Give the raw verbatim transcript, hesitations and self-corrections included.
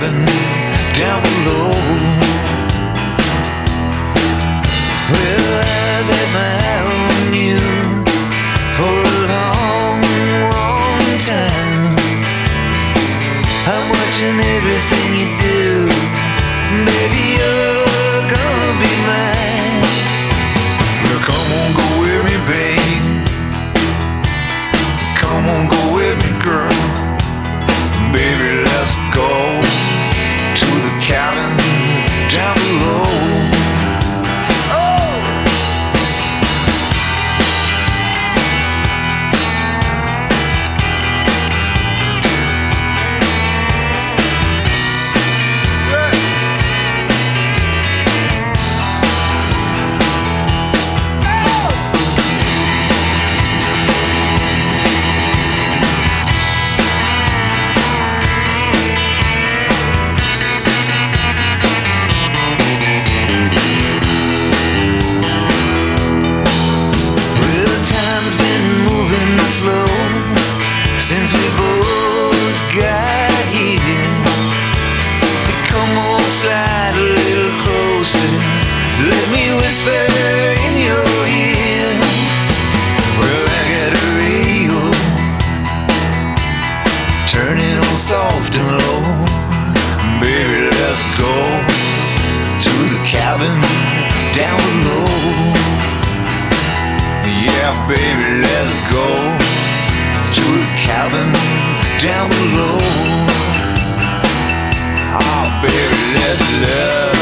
cabin down below. Well, I've had my eye on you for a long, long time. I'm watching everything you do. Baby, you're gonna be mine. Well, come on, go with me, babe. Come on, go with me, girl. Baby, let's go to the cabin down below. Since we both got here, come on, slide a little closer. Let me whisper in your ear. Well, I got a radio, turn it on soft and low. Baby, let's go to the cabin down below. Yeah, baby, let's go to the cabin down below. Oh, baby, let's love.